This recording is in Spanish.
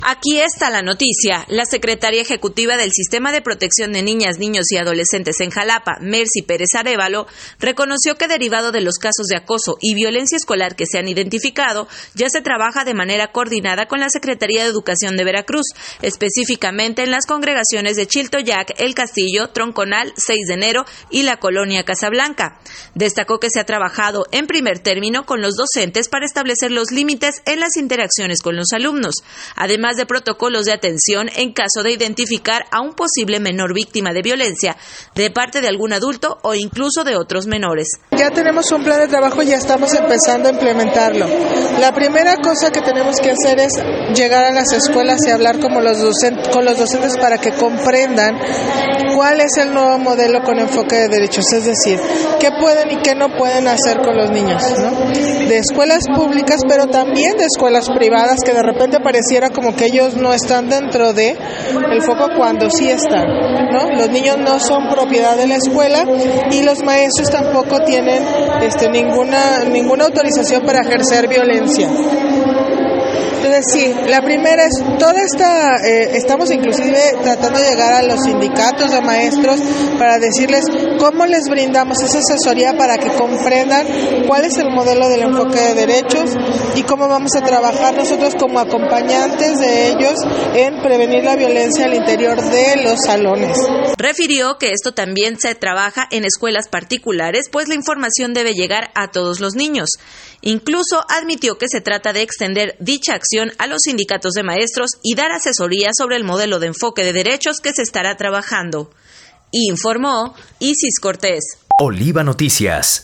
Aquí está la noticia. La secretaria ejecutiva del Sistema de Protección de Niñas, Niños y Adolescentes en Jalapa, Mercy Pérez Arévalo, reconoció que derivado de los casos de acoso y violencia escolar que se han identificado, ya se trabaja de manera coordinada con la Secretaría de Educación de Veracruz, específicamente en las congregaciones de Chiltoyac, El Castillo, Tronconal, 6 de enero y la colonia Casablanca. Destacó que se ha trabajado en primer término con los docentes para establecer los límites en las interacciones con los alumnos, además de protocolos de atención en caso de identificar a un posible menor víctima de violencia de parte de algún adulto o incluso de otros menores. Ya tenemos un plan de trabajo y ya estamos empezando a implementarlo. La primera cosa que tenemos que hacer es llegar a las escuelas y hablar con los docentes para que comprendan cuál es el nuevo modelo con enfoque de derechos, es decir, qué pueden y qué no pueden hacer con los niños, ¿no? De escuelas públicas, pero también de escuelas privadas, que de repente pareciera como que ellos no están dentro de el foco cuando sí están, ¿no? Los niños no son propiedad de la escuela y los maestros tampoco tienen ninguna autorización para ejercer violencia. Entonces sí, la primera es estamos inclusive tratando de llegar a los sindicatos de maestros para decirles cómo les brindamos esa asesoría para que comprendan cuál es el modelo del enfoque de derechos y cómo vamos a trabajar nosotros como acompañantes de ellos en prevenir la violencia al interior de los salones. Refirió que esto también se trabaja en escuelas particulares, pues la información debe llegar a todos los niños. Incluso admitió que se trata de extender dicha acción a los sindicatos de maestros y dar asesoría sobre el modelo de enfoque de derechos que se estará trabajando. Informó Isis Cortés. Oliva Noticias.